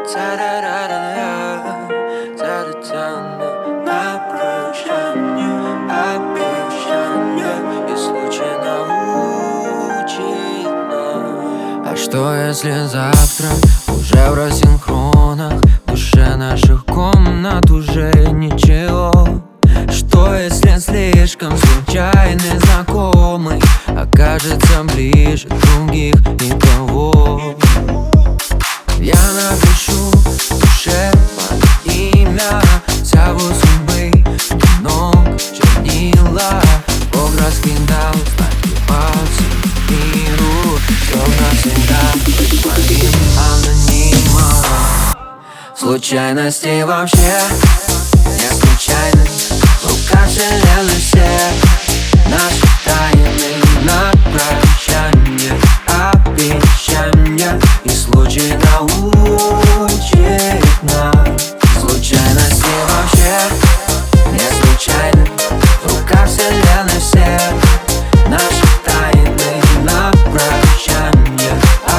На прощанье обещанье и случай научит нас. А что если завтра уже в рассинхронах, в душе наших комнат уже ничего? Что если слишком случайный знакомый окажется ближе других никого? Я напишу в душе твое имя, зову судьбы немного чернила. Бог раскидал знаки по всему миру, чтоб навсегда быть твоим анонимом. Случайности вообще не случайность, в руках вселенной все наши тайны. На прощанье обещанья и случай научит нас. Случайности вообще не случайны, в руках вселенной все наши тайны. На прощанье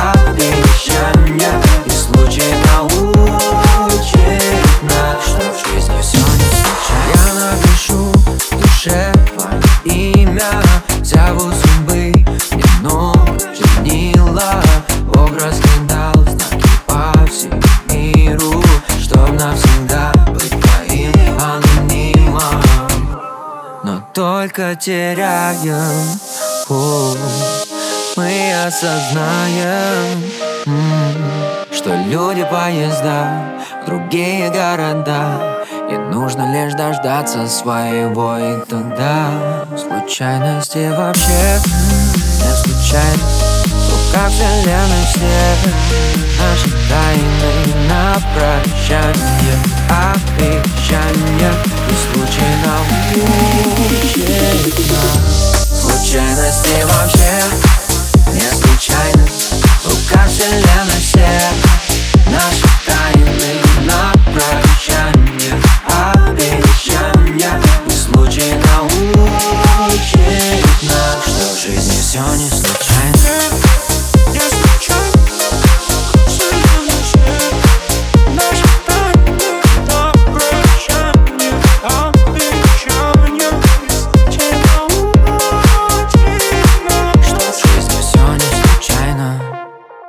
обещанья и случай научит нас, что в жизни все не случайно. Я напишу в душе твое имя, зову судьбы немного чернила. Бог раскидал знаки по всему миру, чтоб навсегда быть твоим анонимом. Но только теряем путь, мы осознаем, что люди, поезда, другие города, и нужно лишь дождаться своего, и тогда случайности вообще не случайно. В руках вселенной все наши тайны. На прощанье обещанья и случай научит нас. Случайности вообще не случайны, в руках вселенной